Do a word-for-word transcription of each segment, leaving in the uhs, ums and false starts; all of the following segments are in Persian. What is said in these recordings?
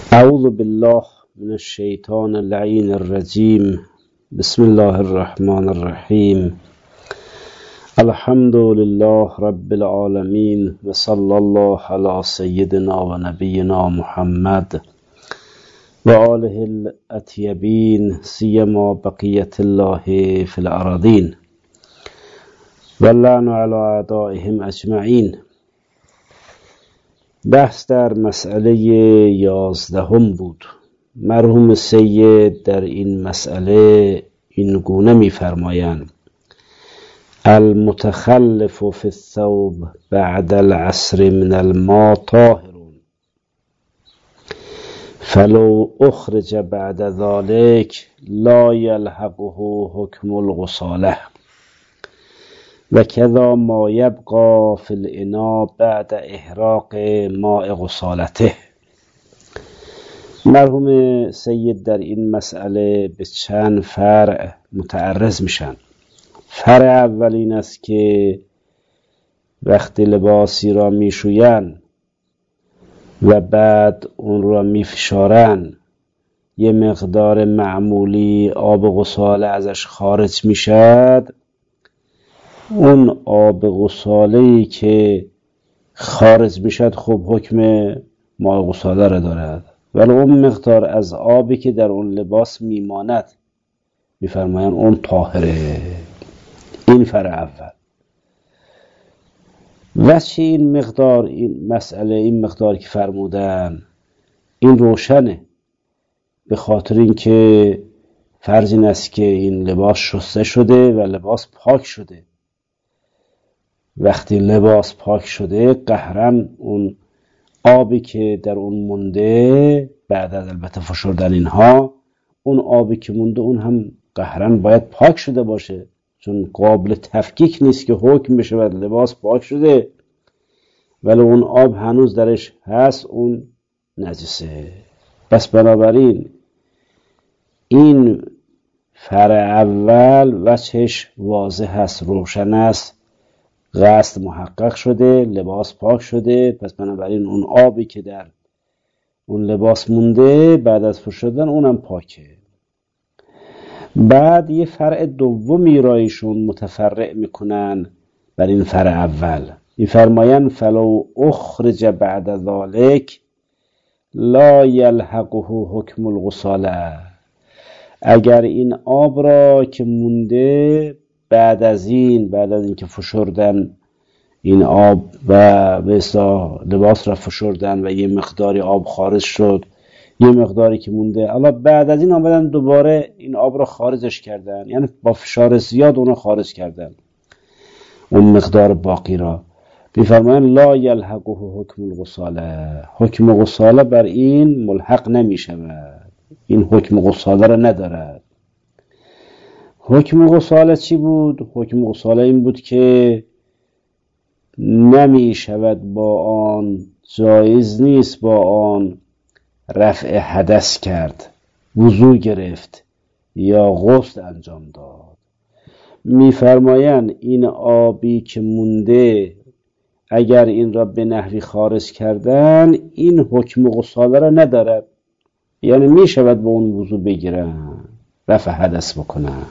اعوذ بالله من الشیطان اللعین الرجیم. بسم الله الرحمن الرحیم. الحمد لله رب العالمین و صلی الله علی سیدنا و نبینا محمد و آله الاطیبین سیما بقیت الله فی الارضین و اللعن علی اعدائهم اجمعین. بحث در مسئله یازدهم بود. مرحوم سید در این مسئله این گونه می‌فرمایند: المتخلف فی الثوب بعد العصر من الماء طاهر فلو اخرج بعد ذلك لا يلحقه حکم الغساله و کذا ما یبقى فی الاناء بعد احراق ماء غسالته. مرحوم سید در این مسئله به چند فرع متعرض میشن. فرع اول این است که وقتی لباسی را میشوین و بعد اون را میفشارن یه مقدار معمولی آب غساله ازش خارج میشد، اون آب غساله‌ای که خارج میشد خب حکم ماء غساله را دارد، ولی اون مقدار از آبی که در اون لباس میماند میفرمایند اون طاهره. این فرع اول. وجه این مقدار، این مسئله، این مقدار که فرمودن این روشنه، به خاطر اینکه فرض این است که این لباس شسته شده و لباس پاک شده. وقتی لباس پاک شده قهرا اون آبی که در اون مونده بعد از البته فشردن اینها، اون آبی که مونده اون هم قهرا باید پاک شده باشه، چون قابل تفکیک نیست که حکم بشه و لباس پاک شده ولی اون آب هنوز درش هست، اون نجسه. پس بنابراین این فرع اول وجهش واضح است، روشن است، قصد محقق شده، لباس پاک شده، پس بنابراین اون آبی که در اون لباس مونده بعد از فشردن اونم پاکه. بعد یه فرع دومی را ایشون متفرع میکنن بر این فرع اول. میفرمایند فلو اخرج بعد ذلك لا یلحقه حکم الغساله. اگر این آب را که مونده بعد از این بعد از این که فشردن این آب و مثلا لباس را فشردن و یه مقداری آب خارج شد، یه مقداری که مونده، الا بعد از این آمدن دوباره این آب را خارجش کردن، یعنی با فشار زیاد اون را خارج کردن، اون مقدار باقی را. میفرمایند لا یلحقه حکم الغساله، حکم غساله بر این ملحق نمیشود، این حکم غساله را ندارد. حکم غساله چی بود؟ حکم غساله این بود که نمی شود با آن، جایز نیست با آن رفع حدث کرد، وضو گرفت یا غسل انجام داد. میفرمایند این آبی که مونده اگر این را به نحوی خارج کردن این حکم غساله را ندارد، یعنی می شود با اون وضو بگیرن، رفع حدث بکنن.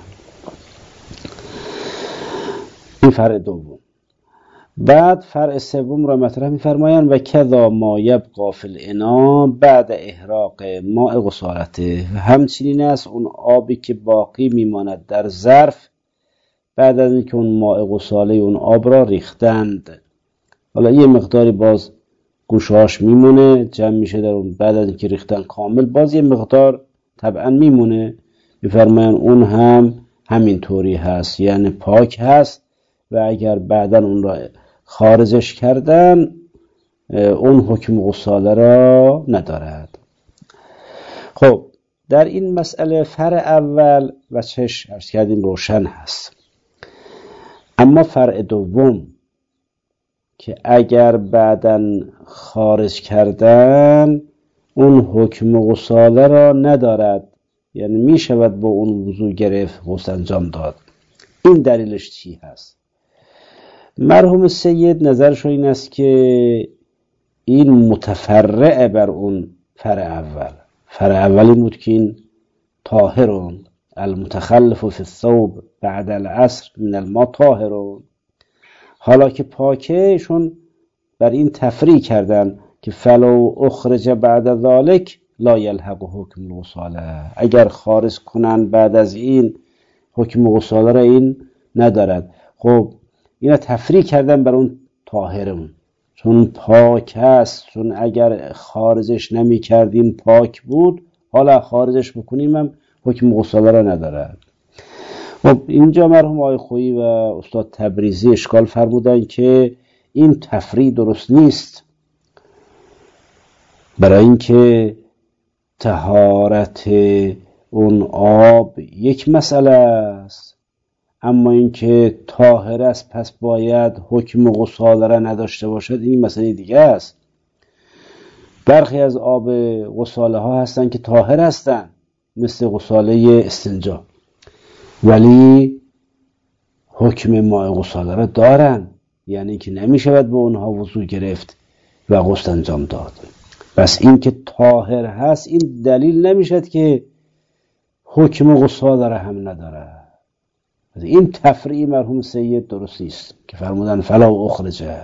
این فرع دوم. بعد فرع سوم را مطرح می‌فرمایند و کذا ما یبقى فی الاناء بعد احراق ماء غسالته. همچنین است اون آبی که باقی میماند در ظرف بعد از اینکه اون ماء غساله اون آب را ریختند، حالا یه مقداری باز گوشهاش میمونه، جمع میشه در اون، بعد از اینکه ریختن کامل باز یه مقدار طبعا میمونه. می‌فرمایند اون هم همین طوری هست، یعنی پاک هست و اگر بعداً اون را خارجش کردن اون حکم غساله را ندارد. خب در این مسئله فرع اول وجهش عرض کردیم روشن هست، اما فرع دوم که اگر بعداً خارج کردن اون حکم غساله را ندارد، یعنی می شود با اون وضو گرفت، غسل انجام داد. این دلیلش چی هست؟ مرحوم سید نظرش این است که این متفرع بر اون فرع اول. فرع اول این بود که این طاهرون المتخلف فی الثوب بعد العصر من الماء طاهرون. حالا که پاکه، شون بر این تفریع کردن که فلو اخرج بعد ذالک لا یلحق حکم الغساله، اگر خارج کنن بعد از این حکم غساله را این ندارد. خب اینا تفریع کردن بر اون طاهرون، چون پاک هست، چون اگر خارجش نمی کردیم پاک بود، حالا خارجش بکنیم هم حکم غساله را ندارد. خب اینجا مرحوم آقای خویی و استاد تبریزی اشکال فرمودن که این تفریع درست نیست، برای اینکه طهارت اون آب یک مسئله است، اما اینکه طاهر است پس باید حکم غساله را نداشته باشد، این مسئله دیگه است. برخی از آب غساله ها هستن که طاهر هستن، مثل غساله استنجا، ولی حکم ماء غساله را دارن، یعنی که نمیشود به اونها وضو گرفت و غسل انجام داد. بس این که طاهر هست این دلیل نمیشد که حکم غساله را هم نداره. این تفریع مرحوم سید درست نیست که فرمودن فلا اخرجه.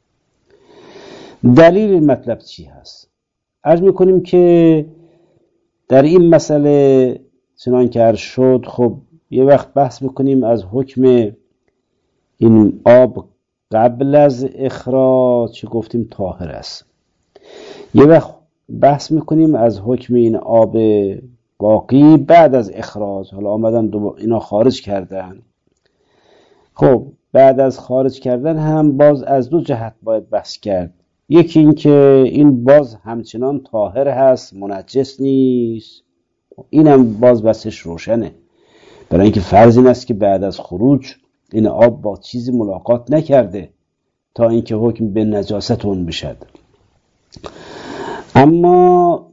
دلیل این مطلب چی هست؟ عرض میکنیم که در این مسئله چنان که عرض شد، خب یه وقت بحث میکنیم از حکم این آب قبل از اخراج چه گفتیم طاهر است، یه وقت بحث میکنیم از حکم این آب باقی بعد از اخراج. حالا آمدن اینا خارج کردن، خب بعد از خارج کردن هم باز از دو جهت باید بحث کرد. یکی این که این باز همچنان طاهر هست، منجس نیست، اینم باز بحثش روشنه، برای اینکه فرض این است که بعد از خروج این آب با چیزی ملاقات نکرده تا اینکه حکم به نجاست اون بشد. اما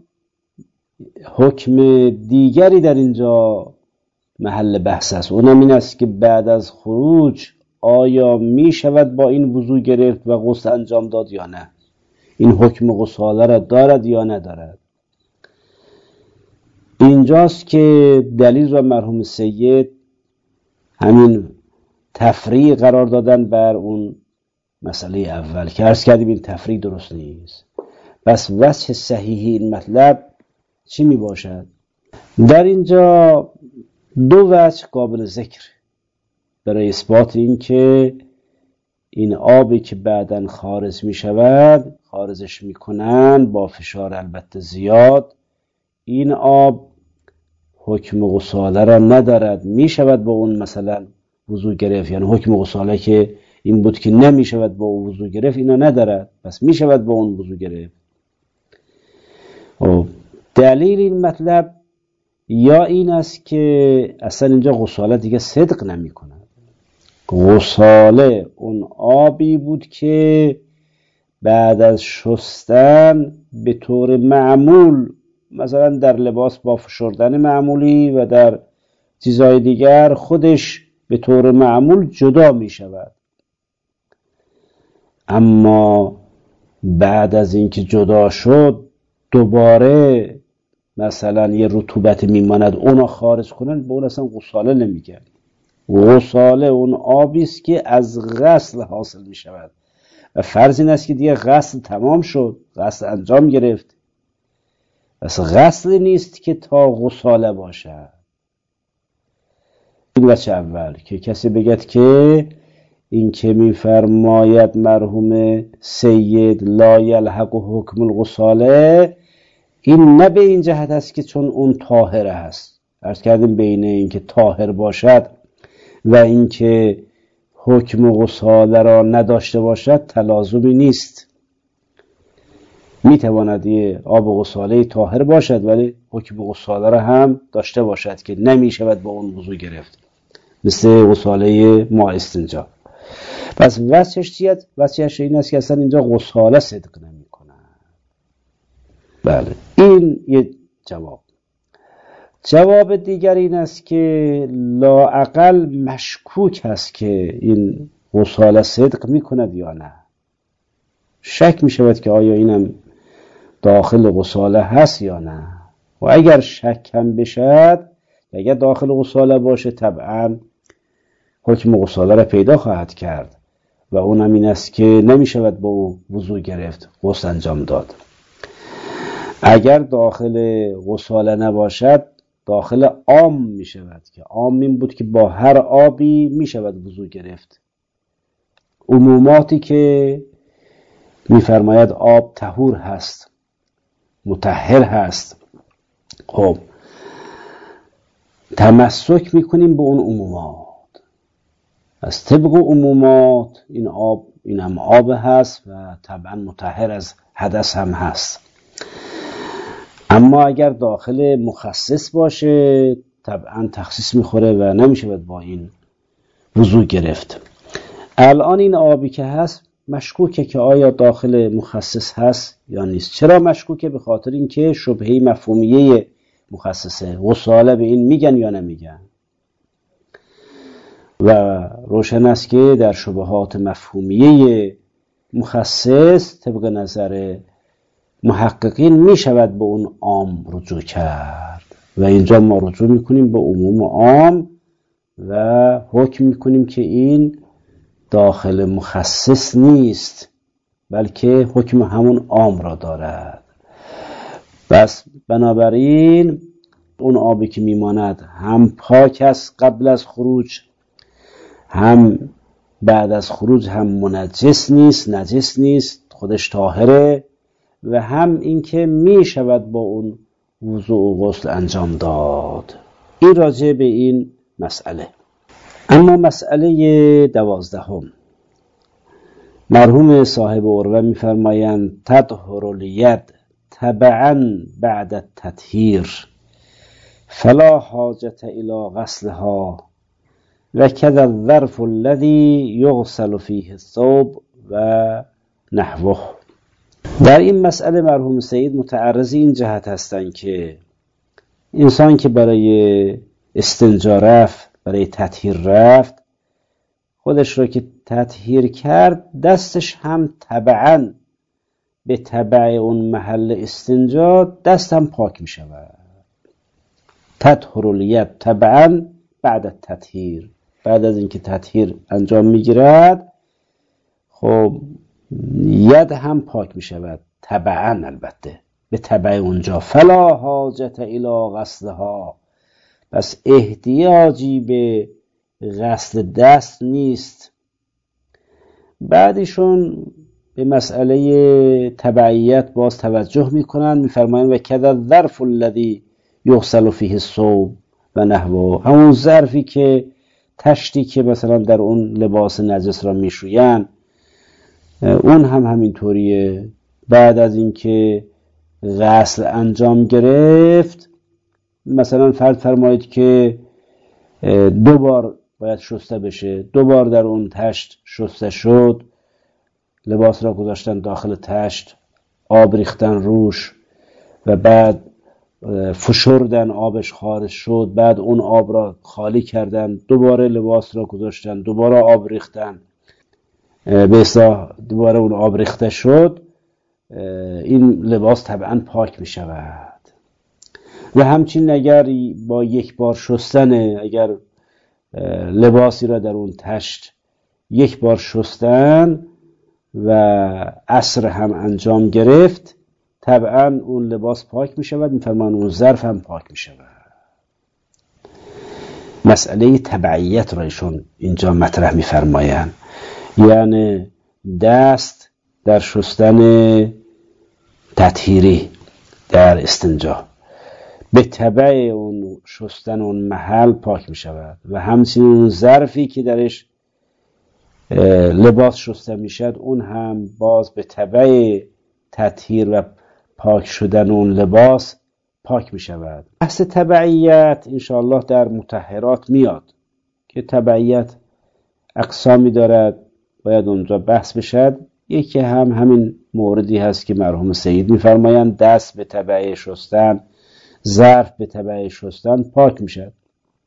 حکم دیگری در اینجا محل بحث است، اونم این است که بعد از خروج آیا می شود با این وضو گرفت و غسل انجام داد یا نه، این حکم غساله را دارد یا ندارد. اینجاست که دلیل را مرحوم سید همین تفریع قرار دادن بر اون مسئله اول که عرض کردیم این تفریع درست نیست. بس وجه صحیحی این مطلب چی می باشد؟ در اینجا دو وجه قابل ذکر برای اثبات این که این آبی که بعداً خارج می شود، خارجش می کنن با فشار البته زیاد، این آب حکم غساله را ندارد، می شود با اون مثلا وضو گرفت، یعنی حکم غساله که این بود که نمی شود با اون وضو گرفت اینا ندارد، پس می شود با اون وضو گرفت. و دلیل این مطلب یا این است که اصلا اینجا غساله دیگه صدق نمی کند. غساله اون آبی بود که بعد از شستن به طور معمول، مثلا در لباس با فشردن معمولی و در چیزهای دیگر، خودش به طور معمول جدا می شود، اما بعد از اینکه جدا شد دوباره مثلا یه رطوبت میماند، اونو خارج کنن، به اون اصلا غساله نمیگن. غساله اون آبی است که از غسل حاصل می شود و فرض این است که دیگه غسل تمام شد، غسل انجام گرفت، پس غسل نیست که تا غساله باشد. این وجه اول که کسی بگد که این که میفرماید مرحوم سید لا یلحق حکم الغساله، این نه به این جهت است که چون اون طاهر است. عرض کردیم بین این که طاهر باشد و این که حکم غساله را نداشته باشد تلازمی نیست. میتواند یه آب غساله طاهر باشد ولی حکم غساله را هم داشته باشد که نمیشود با اون وضو گرفت، مثل غساله ماء استنجا. پس وجهش چیه؟ وجهش این است که اصلا اینجا غساله صدق نمی کنه. بله، این یه جواب. جواب دیگر این است که لااقل مشکوک هست که این غساله صدق می کند یا نه. شک می شود که آیا اینم داخل غساله هست یا نه. و اگر شک هم بشد، اگر داخل غساله باشه طبعا حکم غساله را پیدا خواهد کرد و اونم این است که نمی شود با او وضو گرفت، غسل انجام داد. اگر داخل غساله نباشد داخل عام می شود که عام این بود که با هر آبی می شود وضو گرفت. عموماتی که می فرماید آب طهور هست، مطهر هست، خب تمسک می کنیم به اون عمومات. از طبق عمومات این آب این هم آب هست و طبعا مطهر از حدث هم هست. اما اگر داخل مخصص باشه طبعا تخصیص میخوره و نمیشه با این وضو گرفت. الان این آبی که هست مشکوکه که آیا داخل مخصص هست یا نیست. چرا مشکوکه؟ به خاطر اینکه شبهه مفهومیه مخصصه، غساله به این میگن یا نمیگن. و روشن است که در شبهات مفهومیه مخصص طبق نظر محققین می شود به اون عام رجوع کرد و اینجا ما رجوع میکنیم به عموم عام و حکم میکنیم که این داخل مخصص نیست بلکه حکم همون عام را دارد. بس بنابراین اون آبی که میماند هم پاک است قبل از خروج، هم بعد از خروج هم منجس نیست، نجس نیست، خودش طاهره، و هم اینکه می شود با اون وضوء و غسل انجام داد. این راجع به این مسئله. اما مسئله دوازدهم، مرحوم صاحب عروه می فرمایند تطهر الید تبعا بعد التطهیر فلا حاجت الى غسلها و کذا الظرف الذی یغسل فیه الثوب و نحوه. در این مسئله مرحوم سید متعرضی این جهت هستند که انسان که برای استنجا رفت، برای تطهیر رفت، خودش را که تطهیر کرد دستش هم تبعاً به تبع اون محل استنجا دست هم پاک می شود. تطهر الید تبعاً بعد التطهیر، بعد از اینکه تطهیر انجام می گیرد خب ید هم پاک می شود تبعاً، البته به تبع اونجا. فلا حاجت الی غسلها، پس احتیاجی به غسل دست نیست. بعدشون به مسئله تبعیت باز توجه میکنن، میفرمایند و کذا الظرف الذی یغسل فیه الثوب و نحوه، همون ظرفی که تشتی که مثلا در اون لباس نجس را میشوین اون هم همینطوریه. بعد از اینکه غسل انجام گرفت، مثلا فرض فرمایید که دو بار باید شسته بشه، دو بار در اون تشت شسته شد، لباس را گذاشتن داخل تشت، آب ریختن روش و بعد فشردن، آبش خارج شد، بعد اون آب را خالی کردن، دوباره لباس را گذاشتن، دوباره آب ریختن، به اصطلاح دوباره اون آب ریخته شد، این لباس طبعا پاک می شود. و همچنین اگر با یک بار شستن، اگر لباسی را در اون تشت یک بار شستن و عصر هم انجام گرفت، طبعا اون لباس پاک می شود، میفرمان اون ظرف هم پاک می شود. مسئله تبعیت را ایشون اینجا مطرح می فرمایند، یعنی دست در شستن تطهیری در استنجا به تبع اون شستن اون محل پاک می شود و همچنین اون ظرفی که درش لباس شسته می شد اون هم باز به تبع تطهیر و پاک شدن اون لباس پاک می شود. بحث تبعیت انشاءالله در مطهرات میاد که تبعیت اقسامی دارد، باید اونجا بحث بشد. یکی هم همین موردی هست که مرحوم سید می فرمایند دست به تبع شستن، ظرف به تبع شستن پاک می شد.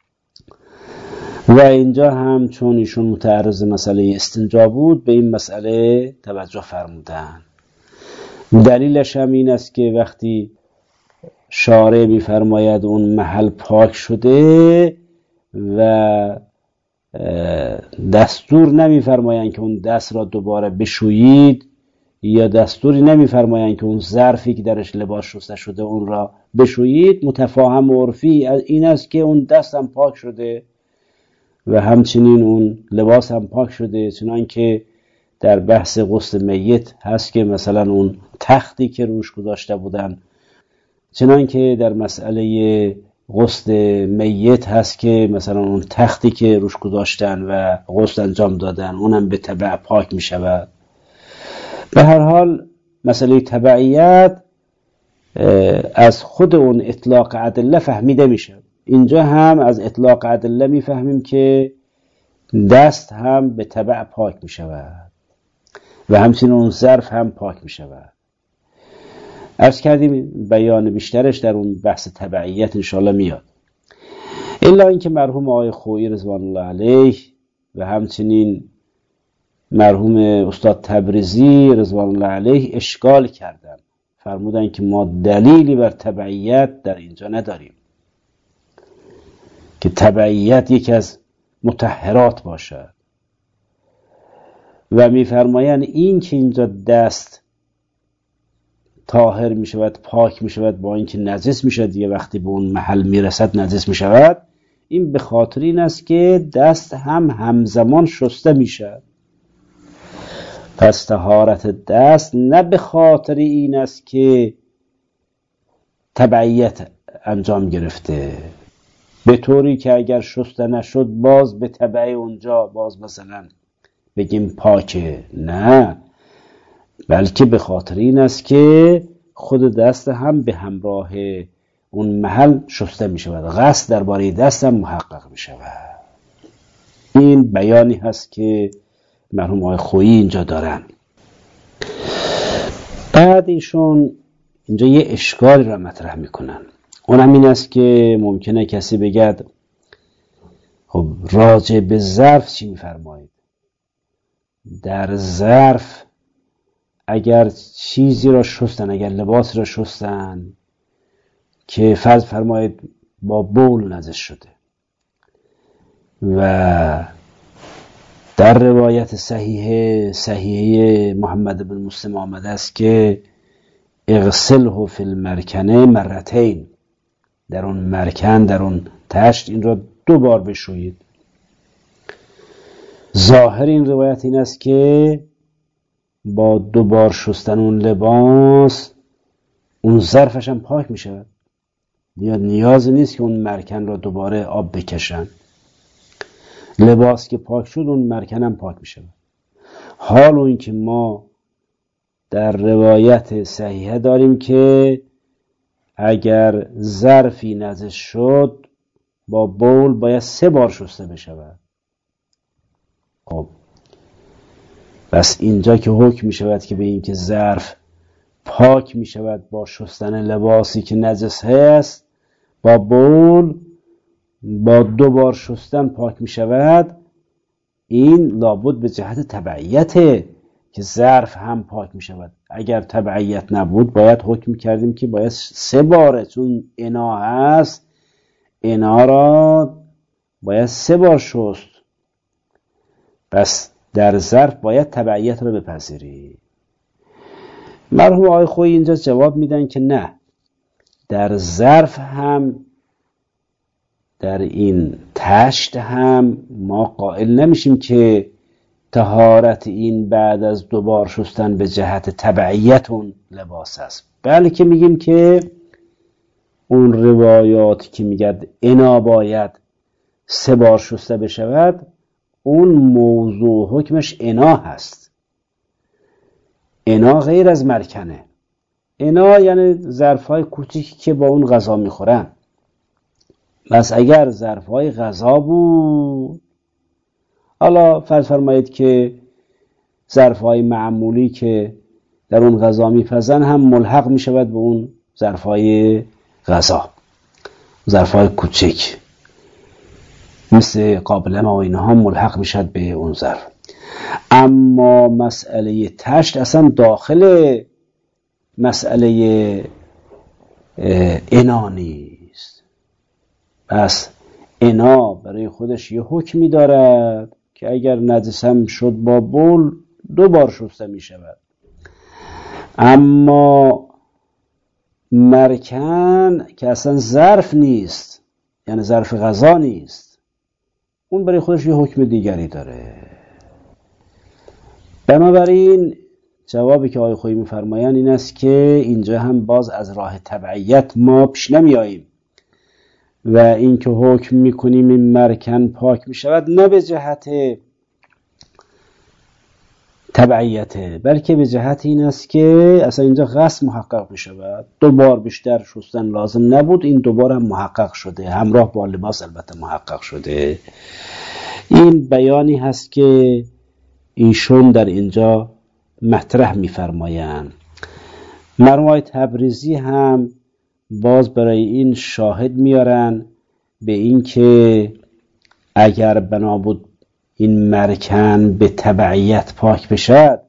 و اینجا هم چون ایشون متعرض مسئله استنجا بود به این مسئله توجه فرمودن دلیلش هم این است که وقتی شارع می‌فرماید اون محل پاک شده و دستور نمی‌فرمایند که اون دست را دوباره بشویید، یا دستوری نمی‌فرمایند که اون ظرفی که درش لباس شسته شده اون را بشویید، متفاهم و عرفی این است که اون دست هم پاک شده و همچنین اون لباس هم پاک شده. چنان که در بحث غسل میت هست که مثلا اون تختی که روش گذاشته بودن، چنان که در مسئله غسل میت هست که مثلا اون تختی که روش گذاشتن و غسل انجام دادن اونم به تبع پاک می شود. به هر حال مسئله تبعیت از خود اون اطلاق ادله فهمیده میشه. اینجا هم از اطلاق ادله میفهمیم که دست هم به تبع پاک می شود و همچنین اون ظرف هم پاک می شود. عرض کردیم بیان بیشترش در اون بحث تبعیت انشاءالله میاد. الا اینکه مرحوم آقای خویی رضوان الله علیه و همچنین مرحوم استاد تبریزی رضوان الله علیه اشکال کردن، فرمودن که ما دلیلی بر تبعیت در اینجا نداریم که تبعیت یکی از مطهرات باشد و میفرمایند این که اینجا دست طاهر می شود، پاک می شود، با اینکه نجس می شود یه وقتی به اون محل می رسد نجس می شود، این به خاطر این است که دست هم همزمان شسته می شود. پس طهارت دست نه به خاطر این است که تبعیت انجام گرفته، به طوری که اگر شسته نشد باز به تبع اونجا باز مثلا بگیم پاکه، نه، بلکه به خاطر این است که خود دست هم به همراه اون محل شسته می شود، غسل درباره دست هم محقق می شود. این بیانی هست که مرحوم آقای خویی اینجا دارن. بعد ایشون اینجا یه اشکال را مطرح میکنن، اونم این است که ممکنه کسی بگد خب راجع به ظرف چی میفرمایید؟ در ظرف اگر چیزی را شستن، اگر لباس را شستن که فرض فرمایید با بول نجس شده و در روایت صحیحه صحیحه محمد بن مسلم آمده است که اغسله فی المرکنه مرتین، در اون مرکن در اون تشت این را دو بار بشویید. ظاهر این روایت این است که با دو بار شستن اون لباس اون ظرفش هم پاک می شود، نیاز نیست که اون مرکن را دوباره آب بکشن، لباس که پاک شد اون مرکن هم پاک می شود. حال اون که ما در روایت صحیحه داریم که اگر ظرفی نجس شد با بول باید سه بار شسته بشود. خب بس اینجا که حکم می شود که به این که ظرف پاک می شود با شستن لباسی که نجس هست، با بول با دو بار شستن پاک می شود، این لابد به جهت تبعیته که ظرف هم پاک می شود. اگر تبعیت نبود باید حکم کردیم که باید سه باره، چون انا هست انا را باید سه بار شست، پس در ظرف باید تبعیت را بپذیری. مرحوم آقای خویی اینجا جواب میدن که نه، در ظرف هم در این تشت هم ما قائل نمیشیم که طهارت این بعد از دوبار شستن به جهت تبعیت اون لباس است، بلکه میگیم که اون روایات که میگد انا باید سه بار شسته بشود اون موضوع حکمش انا هست. انا غیر از مرکنه. انا یعنی ظرفهای کوچیکی که با اون غذا میخورن. بس اگر ظرفهای غذا بود، حالا فرض فرمایید که ظرفهای معمولی که در اون غذا میپزن هم ملحق میشود به اون ظرفهای غذا، ظرفهای کوچک مثل قابلمه و اینها ملحق میشد به اون ظرف. اما مسئله تشت اصلا داخل مسئله انا نیست. پس انا برای خودش یه حکمی دارد که اگر نجسم شد با بول دو بار شسته می شود، اما مرکن که اصلا ظرف نیست، یعنی ظرف غذا نیست، اون برای خودش یه حکم دیگری داره. بنابراین جوابی که آقای خویی می‌فرمایند این است که اینجا هم باز از راه تبعیت ما پیش نمی آییم و این که حکم میکنیم این مرکن پاک میشود نه به جهت تبعیته، بلکه به جهت این است که اصلا اینجا غسل محقق میشود. دو بار بیشتر شستن لازم نبود، این دوبار هم محقق شده، همراه با لباس البته محقق شده. این بیانی هست که ایشون در اینجا مطرح میفرمایند. مرحوم تبریزی هم باز برای این شاهد میارن به این که اگر بنا بود این مرکن به تبعیت پاک بشد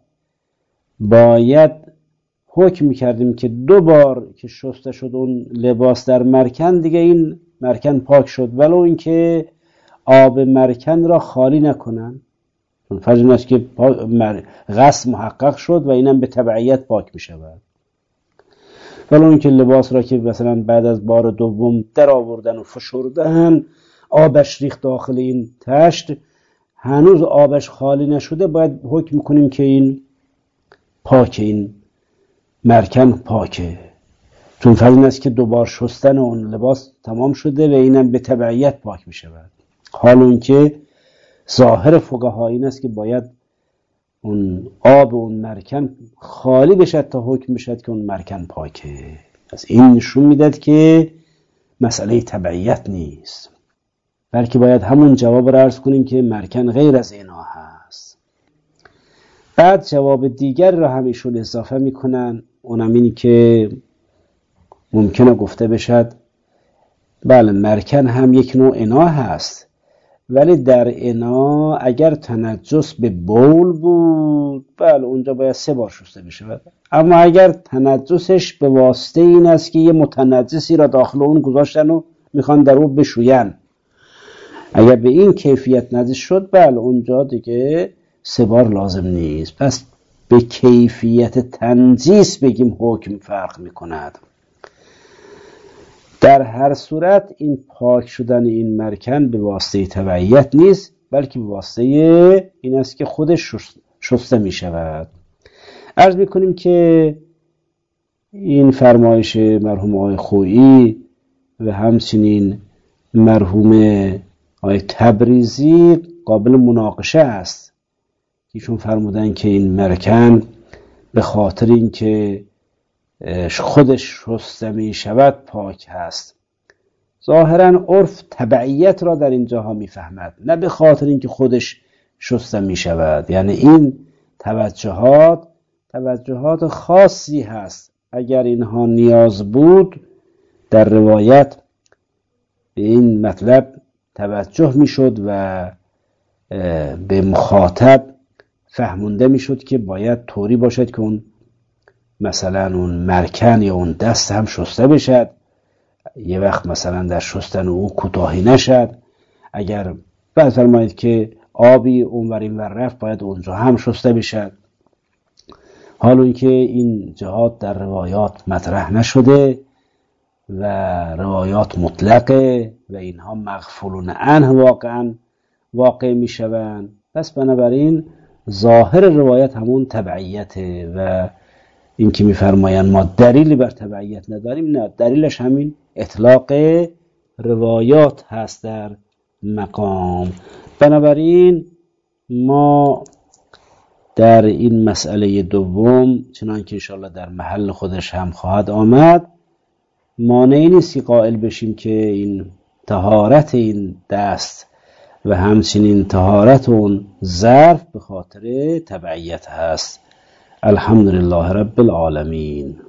باید حکم میکردیم که دو بار که شسته شد اون لباس در مرکن دیگه این مرکن پاک شد، ولو اینکه آب مرکن را خالی نکنن، چون فرض این است که غسل محقق شد و اینم به تبعیت پاک میشود. ولو اینکه لباس را که مثلا بعد از بار دوم در آوردن و فشردن آبش ریخت داخل این تشت، هنوز آبش خالی نشده، باید حکم کنیم که این پاکه، این مرکن پاکه، چون فرض این است که دوبار شستن اون لباس تمام شده و اینم به تبعیت پاک می شود. حال اون که ظاهر فقها این است که باید اون آب اون مرکن خالی بشد تا حکم بشد که اون مرکن پاکه. از این نشون میداد که مسئله تبعیت نیست، بلکه باید همون جواب را عرض کنیم که مرکن غیر از اینا هست. بعد جواب دیگر را هم ایشون اضافه میکنن، اونم این که ممکنه گفته بشد بله مرکن هم یک نوع انا هست، ولی در انا اگر تنجس به بول بود بله اونجا باید سه بار شسته بشه، اما اگر تنجسش به واسطه این است که یه متنجسی را داخل اون گذاشتن و میخوان در او بشوین، اگر به این کیفیت نجس شد بله اونجا دیگه سه بار لازم نیست. پس به کیفیت تنجیس بگیم حکم فرق میکند. در هر صورت این پاک شدن این مرکن به واسطه تبعیت نیست، بلکه به واسطه این است که خودش شسته می شود. عرض میکنیم که این فرمایش مرحوم آقای خویی و همچنین مرحوم آقای تبریزی قابل مناقشه است. ایشون فرمودن که این مرکن به خاطر این که خودش شسته می شود پاک هست. ظاهرا عرف تبعیت را در اینجاها می فهمد، نه به خاطر اینکه خودش شسته می شود. یعنی این توجهات توجهات خاصی هست، اگر اینها نیاز بود در روایت به این مطلب توجه می شد و به مخاطب فهمونده می شد که باید طوری باشد که اون مثلا اون مرکن یا اون دست هم شسته بشد، یه وقت مثلا در شستن او کوتاهی نشد. اگر بعد فرمایید که آبی اونور اینور رفت باید اونجا هم شسته بشد. حالا اینکه این جهات در روایات مطرح نشده و روایات مطلقه و اینها مغفولون عنه واقعا واقع می شوند، پس بنابراین ظاهر روایت همون تبعیته و این که میفرمایند ما دلیلی بر تبعیت نداریم، نه، دلیلش همین اطلاق روایات هست در مقام. بنابراین ما در این مسئله دوم چنان که انشاءالله در محل خودش هم خواهد آمد مانعی نیست که قائل بشیم که این طهارت این دست و همچنین طهارت اون ظرف به خاطر تبعیت هست. الحمدلله رب العالمین.